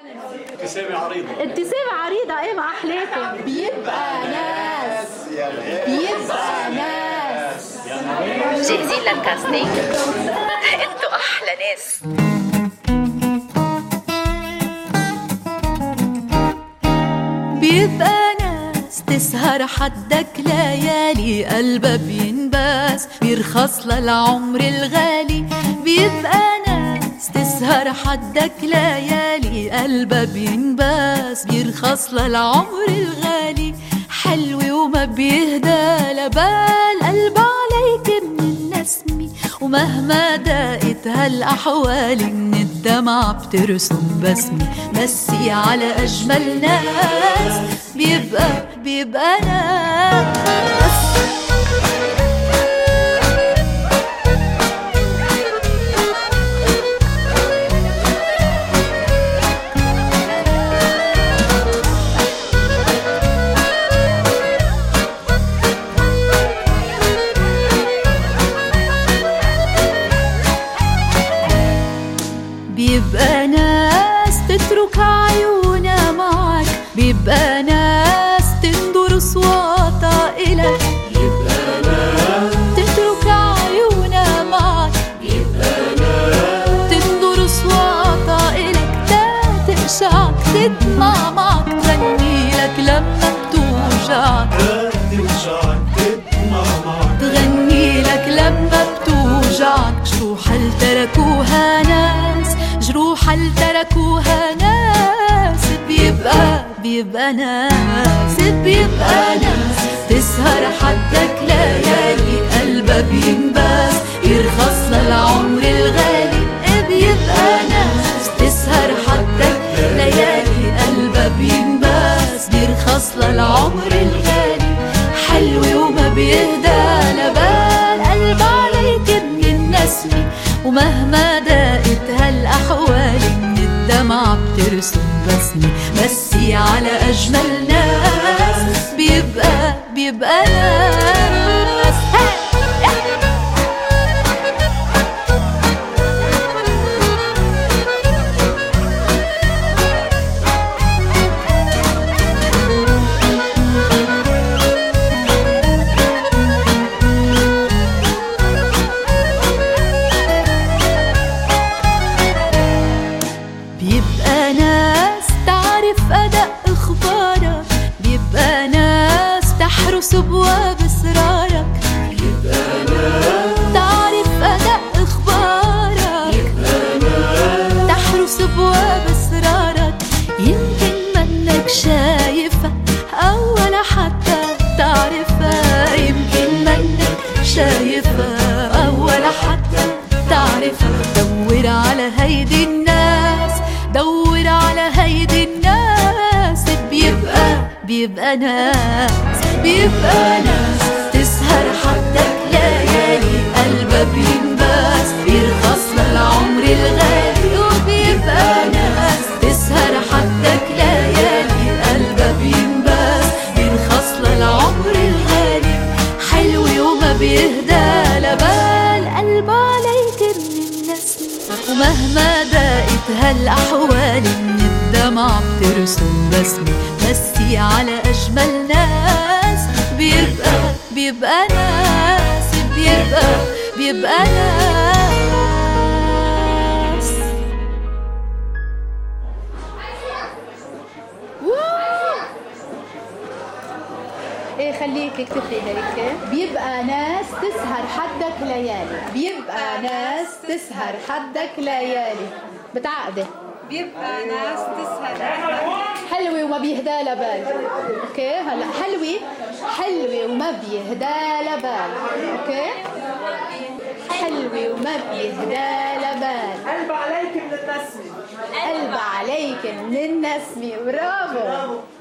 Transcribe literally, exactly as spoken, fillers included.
ابتسامة عريضة. ابتسامة عريضة، ايه ما احلاكم. بيبقى ناس بيبقى ناس. جاهزين للكاستينج؟ انتوا احلى ناس. بيبقى ناس تسهر حدك ليالي، قلبها بينباس بيرخص للعمر الغالي. بيبقى ناس تسهر حدك ليالي، قلبها بينباس بيرخص للعمر الغالي. حلوة وما بيهدى لبال، قلب عليك من النسمة، ومهما دقت هالأحوال من الدمع بترسم بسمة. مسي على أجمل ناس، بيبقى بيبقى ناس. بيبقى ناس تترك عيونها معك، بيبقى ناس تندر صوتها إلك. بيبقى ناس تترك عيونها معك، بيبقى ناس تندر صوتها إلك. لا تقشعك تدمع معك، تغني لك لما بتوجعك. لا تقشعك تدمع معك، تغني لك لما بتوجعك. جروح اللي تركوها ناس، جروح اللي تركوها ناس. بيبقى بيبقى ناس بيبقى ناس تسهر حدك ليالي، قلبها بينباس يرخص للعمر الغالي. بيبقى ناس تسهر حدك ليالي، قلبها بينباس بيرخص للعمر الغالي. حلوة وما بيهدى لبال، قلب عليك من النسمة، ومهما دقت هالأحوال من الدمع بترسم بسمة. مسي على أجمل ناس، بيبقى بيبقى ناس. بيبقى ناس تعرف أداء إخبارك، بيبقى ناس تحرس أبواب أسرارك. بيبقى ناس تعرف أداء إخبارك، بيبقى ناس تحرس أبواب أسرارك. يمكن منك شايفة أو ولا حتى تعرفها، يمكن منك شايفة أو ولا حتى تعرفها. دور على هيدي الناس، دور على هيدي الناس. بيبقى بيبقى ناس بيبقى ناس تسهر حدك ليالي، قلبها بينباس بيرخص للعمر الغالي. وبيبقى ناس تسهر حدك ليالي، قلبها بينباس بيرخص للعمر الغالي. حلوة وما بيهدى لبال، قلب عليك من النسمة، ومهما دقت هالأحوال من الدمع بترسم بسمة. مسي على أجمل ناس، بيبقى بيبقى ناس. بيبقى بيبقى ناس. ايه خليك اكتفي هيك. بيبقى ناس تسهر حدك ليالي، بيبقى ناس تسهر حدك ليالي. بتعقدي. بيبقى ناس تسهر. حلوة وما بيهدى لبال. اوكي هلا حلوة حلوة وما بيهدى لبال. اوكي حلوة وما بيهدى لبال. قلب عليك من النسمة، قلب عليك من النسمة. برافو.